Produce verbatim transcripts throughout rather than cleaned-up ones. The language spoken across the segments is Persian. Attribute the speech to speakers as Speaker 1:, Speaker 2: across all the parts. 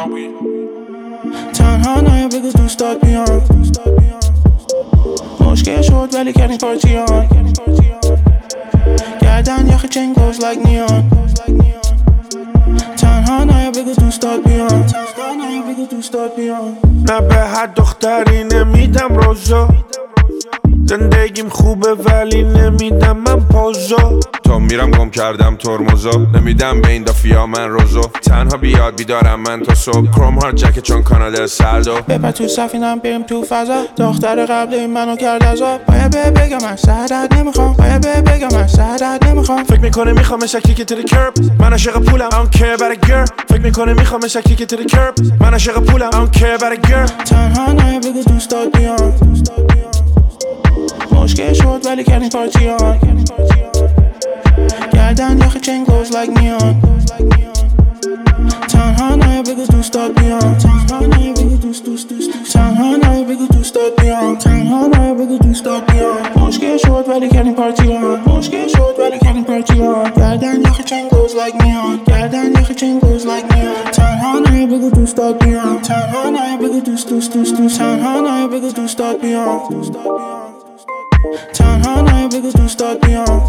Speaker 1: تنها نه بگو دوست داد بیان مشکل شد ولی کردیم پارتیان گردن یخ چنگ goes like neon تنها نه بگو دوست داد بیان تنها نه بگو دوست داد بیان
Speaker 2: نه به هر دختری نمیدم روزا زندگیم خوبه ولی نمیدم من پوزو تا میرم گم کردم ترمزو نمیدم به این دافیا من روزو تنها بیاد بیدارم من تا صبح کروم هارد جکت چون کانادا سردو
Speaker 1: بپر تو سفینم بریم تو فضا دختر قبل این منو کرد عذاب باید به بگم من سعادت نمیخوام باید به بگم من سعادت نمیخوام
Speaker 2: فکر میکنه میخوام شکی که تری کرب من عاشق پولم I don't care about a girl فکر میکنه میخوام شکی که تری کرب من عاشق پولم I don't care about a girl
Speaker 1: تنها نه بگو دوست داد بیان مشکل شد ولی کردیم پارتیان گردن یخ چنگ goes like neon تنها نه بگو دوست داد بیان تنها نه بگو دوست دوست دوست دوست تنها نه بگو دوست داد بیان تنها نه بگو دوست داد بیان مشکل شد ولی کردیم پارتیان مشکل شد ولی کردیم پارتیان گردن یخ چنگ goes like neon گردن یخ چنگ goes like neon تنها نه بگو دوست داد بیان تنها نه بگو دوست دوست دوست دوست تنها نه بگو دوست داد بیان تنها نه بگو دوست داد بیان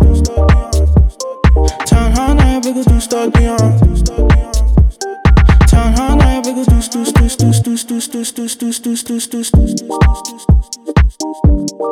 Speaker 1: تنها نه بگو دوست داد بیان تنها نه بگو دوست دوست دوست دوست دوست دوست دوست دوست دوست دوست دوست